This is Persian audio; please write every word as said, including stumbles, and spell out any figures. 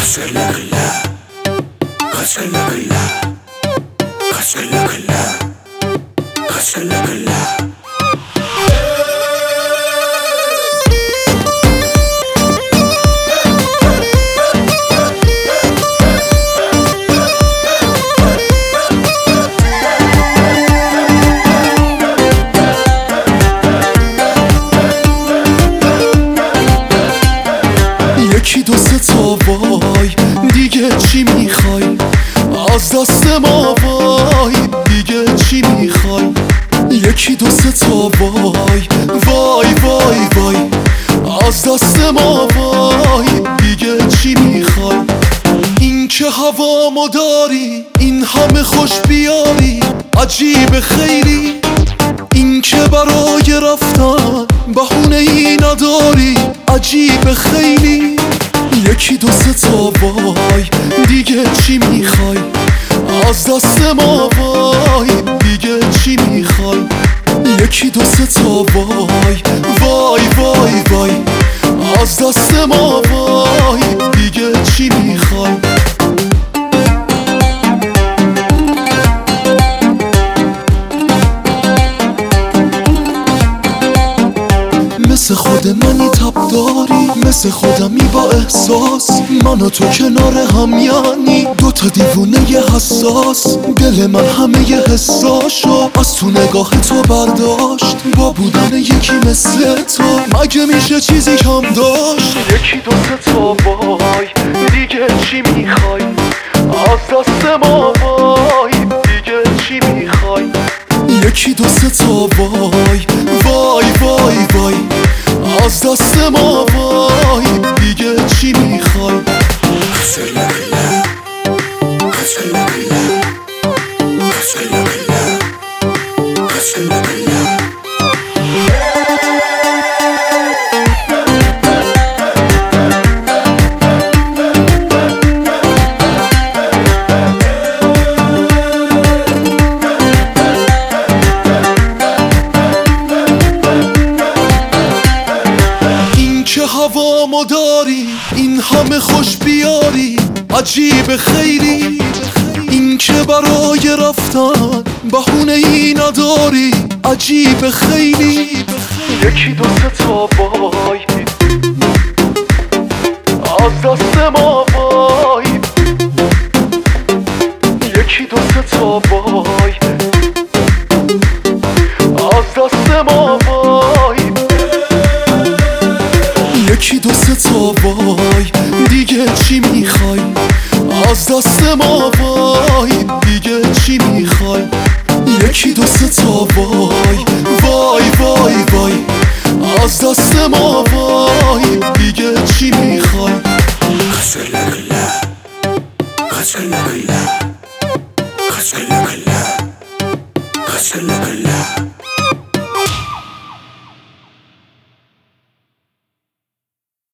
Kaçkıla kıla, kaçkıla kıla, kaçkıla kıla, kaçkıla kıla. یکی دو سه تا وای دیگه چی میخوای از دست ما وای دیگه چی میخوای یکی دو سه تا وای وای وای وای از دست ما وای دیگه چی میخوای این که هوامو داری این همه خوش بیاری عجیب خیلی این که برای رفتن بهونه ای نداری عجیب خیلی یکی دو سه تا وای دیگه چی میخوای از دست ما وای دیگه چی میخوای یکی دو سه تا وای وای وای وای از دست ما وای دیگه چی میخوای مثل خود منی تب داری مثل خودمی با احساس من و تو کنار هم یعنی دوتا دیوونه حساس دل من همه ی حساشو از تو نگاه تو برداشت با بودن یکی مثل تو مگه میشه چیزی کم داشت یکی دو سه تا وای دیگه چی میخوای از دست ما وای دیگه چی میخوای یکی دو سه تا وای وای وای وای از دست ما وای دیگه چی میخوای Kaçkıla kıla, kaçkıla kıla, kaçkıla kıla, kaçkıla kıla. هوامو داری این همه خوش بیاری عجیب خیلی این که برای رفتن بهونه ای نداری عجیب خیلی یکی دو سه تا وای از دست ما وای یکی دو سه تا وای از دست ما وای یکی دو سه تا وای دیگه چی میخوای از دست ما وای دیگه چی میخوای یکی دو سه تا وای وای وای وای از دست ما وای دیگه چی میخوای Kaçkıla kıla, kaçkıla kıla, kaçkıla kıla, kaçkıla kıla.